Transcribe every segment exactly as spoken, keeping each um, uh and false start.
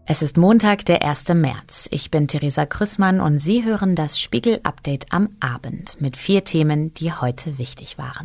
Es ist Montag, der erste März. Ich bin Theresa Krüssmann und Sie hören das Spiegel-Update am Abend mit vier Themen, die heute wichtig waren.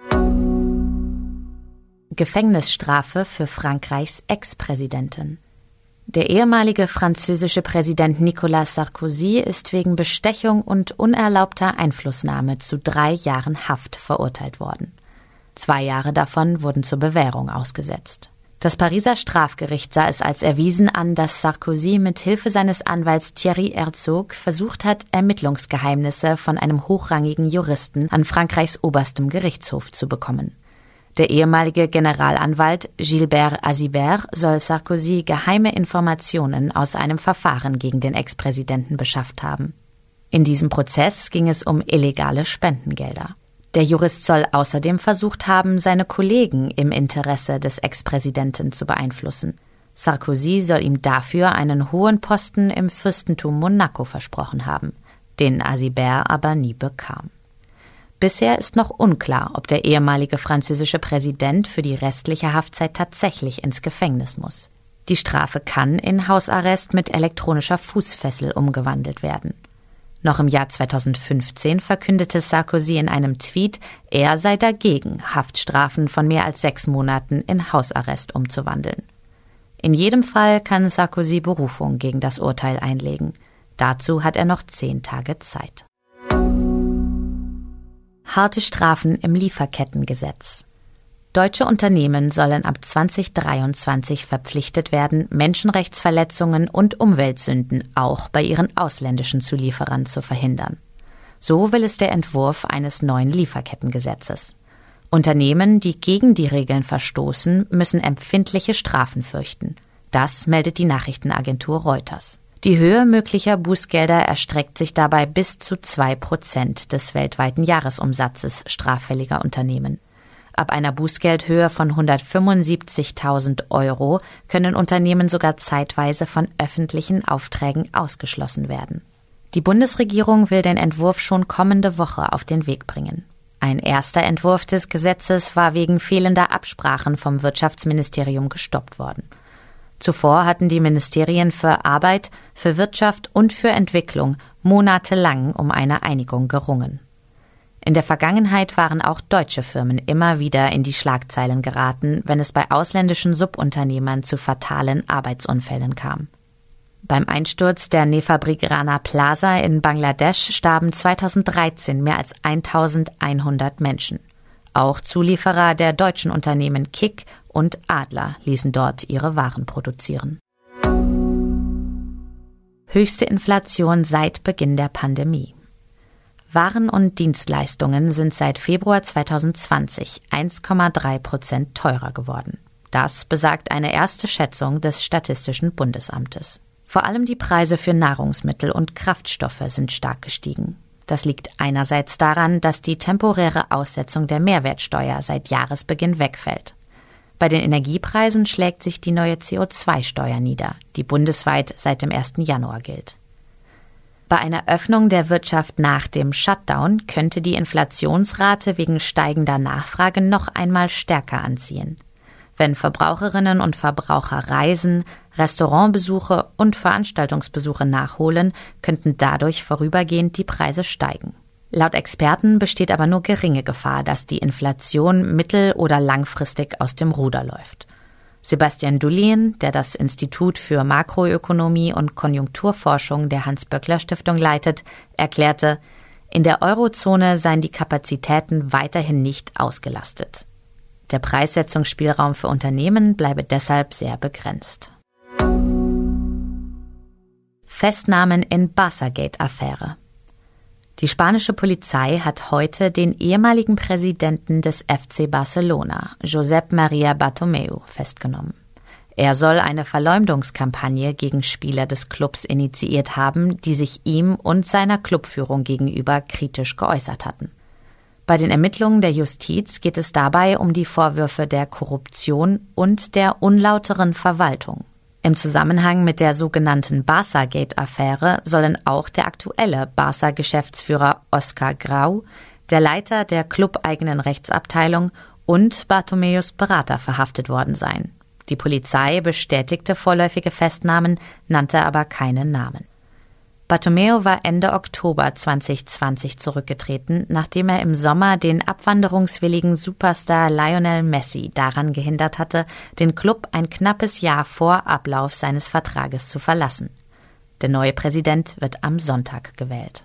Gefängnisstrafe für Frankreichs Ex-Präsidentin. Der ehemalige französische Präsident Nicolas Sarkozy ist wegen Bestechung und unerlaubter Einflussnahme zu drei Jahren Haft verurteilt worden. Zwei Jahre davon wurden zur Bewährung ausgesetzt. Das Pariser Strafgericht sah es als erwiesen an, dass Sarkozy mit Hilfe seines Anwalts Thierry Herzog versucht hat, Ermittlungsgeheimnisse von einem hochrangigen Juristen an Frankreichs oberstem Gerichtshof zu bekommen. Der ehemalige Generalanwalt Gilbert Azibert soll Sarkozy geheime Informationen aus einem Verfahren gegen den Ex-Präsidenten beschafft haben. In diesem Prozess ging es um illegale Spendengelder. Der Jurist soll außerdem versucht haben, seine Kollegen im Interesse des Ex-Präsidenten zu beeinflussen. Sarkozy soll ihm dafür einen hohen Posten im Fürstentum Monaco versprochen haben, den Azibert aber nie bekam. Bisher ist noch unklar, ob der ehemalige französische Präsident für die restliche Haftzeit tatsächlich ins Gefängnis muss. Die Strafe kann in Hausarrest mit elektronischer Fußfessel umgewandelt werden. Noch im Jahr zweitausendfünfzehn verkündete Sarkozy in einem Tweet, er sei dagegen, Haftstrafen von mehr als sechs Monaten in Hausarrest umzuwandeln. In jedem Fall kann Sarkozy Berufung gegen das Urteil einlegen. Dazu hat er noch zehn Tage Zeit. Harte Strafen im Lieferkettengesetz. Deutsche Unternehmen sollen ab zwanzig dreiundzwanzig verpflichtet werden, Menschenrechtsverletzungen und Umweltsünden auch bei ihren ausländischen Zulieferern zu verhindern. So will es der Entwurf eines neuen Lieferkettengesetzes. Unternehmen, die gegen die Regeln verstoßen, müssen empfindliche Strafen fürchten. Das meldet die Nachrichtenagentur Reuters. Die Höhe möglicher Bußgelder erstreckt sich dabei bis zu zwei Prozent des weltweiten Jahresumsatzes straffälliger Unternehmen. Ab einer Bußgeldhöhe von hundertfünfundsiebzigtausend Euro können Unternehmen sogar zeitweise von öffentlichen Aufträgen ausgeschlossen werden. Die Bundesregierung will den Entwurf schon kommende Woche auf den Weg bringen. Ein erster Entwurf des Gesetzes war wegen fehlender Absprachen vom Wirtschaftsministerium gestoppt worden. Zuvor hatten die Ministerien für Arbeit, für Wirtschaft und für Entwicklung monatelang um eine Einigung gerungen. In der Vergangenheit waren auch deutsche Firmen immer wieder in die Schlagzeilen geraten, wenn es bei ausländischen Subunternehmern zu fatalen Arbeitsunfällen kam. Beim Einsturz der Nähfabrik Rana Plaza in Bangladesch starben zweitausenddreizehn mehr als eintausendeinhundert Menschen. Auch Zulieferer der deutschen Unternehmen Kick und Adler ließen dort ihre Waren produzieren. Höchste Inflation seit Beginn der Pandemie. Waren und Dienstleistungen sind seit Februar zweitausendzwanzig eins Komma drei Prozent teurer geworden. Das besagt eine erste Schätzung des Statistischen Bundesamtes. Vor allem die Preise für Nahrungsmittel und Kraftstoffe sind stark gestiegen. Das liegt einerseits daran, dass die temporäre Aussetzung der Mehrwertsteuer seit Jahresbeginn wegfällt. Bei den Energiepreisen schlägt sich die neue C O zwei Steuer nieder, die bundesweit seit dem ersten Januar gilt. Bei einer Öffnung der Wirtschaft nach dem Shutdown könnte die Inflationsrate wegen steigender Nachfrage noch einmal stärker anziehen. Wenn Verbraucherinnen und Verbraucher Reisen, Restaurantbesuche und Veranstaltungsbesuche nachholen, könnten dadurch vorübergehend die Preise steigen. Laut Experten besteht aber nur geringe Gefahr, dass die Inflation mittel- oder langfristig aus dem Ruder läuft. Sebastian Dullien, der das Institut für Makroökonomie und Konjunkturforschung der Hans-Böckler-Stiftung leitet, erklärte, in der Eurozone seien die Kapazitäten weiterhin nicht ausgelastet. Der Preissetzungsspielraum für Unternehmen bleibe deshalb sehr begrenzt. Festnahmen in Barçagate-Affäre. Die spanische Polizei hat heute den ehemaligen Präsidenten des F C Barcelona, Josep Maria Bartomeu, festgenommen. Er soll eine Verleumdungskampagne gegen Spieler des Clubs initiiert haben, die sich ihm und seiner Clubführung gegenüber kritisch geäußert hatten. Bei den Ermittlungen der Justiz geht es dabei um die Vorwürfe der Korruption und der unlauteren Verwaltung. Im Zusammenhang mit der sogenannten Barçagate-Affäre sollen auch der aktuelle Barça-Geschäftsführer Oscar Grau, der Leiter der clubeigenen Rechtsabteilung und Bartomeus Berater verhaftet worden sein. Die Polizei bestätigte vorläufige Festnahmen, nannte aber keine Namen. Bartomeu war Ende Oktober zwanzig zwanzig zurückgetreten, nachdem er im Sommer den abwanderungswilligen Superstar Lionel Messi daran gehindert hatte, den Club ein knappes Jahr vor Ablauf seines Vertrages zu verlassen. Der neue Präsident wird am Sonntag gewählt.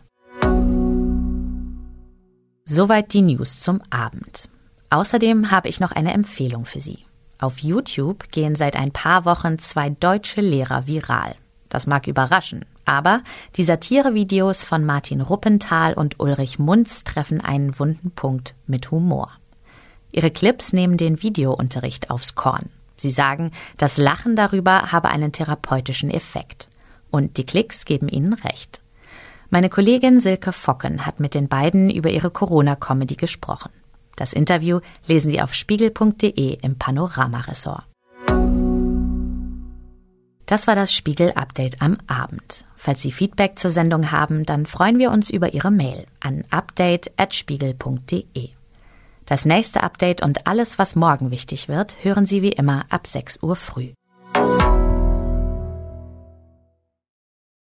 Soweit die News zum Abend. Außerdem habe ich noch eine Empfehlung für Sie. Auf YouTube gehen seit ein paar Wochen zwei deutsche Lehrer viral. Das mag überraschen, aber die Satirevideos von Martin Ruppenthal und Ulrich Munz treffen einen wunden Punkt mit Humor. Ihre Clips nehmen den Videounterricht aufs Korn. Sie sagen, das Lachen darüber habe einen therapeutischen Effekt. Und die Klicks geben ihnen recht. Meine Kollegin Silke Focken hat mit den beiden über ihre Corona-Comedy gesprochen. Das Interview lesen Sie auf spiegel punkt de im Panorama-Ressort. Das war das Spiegel-Update am Abend. Falls Sie Feedback zur Sendung haben, dann freuen wir uns über Ihre Mail an update at spiegel punkt de. Das nächste Update und alles, was morgen wichtig wird, hören Sie wie immer ab sechs Uhr früh.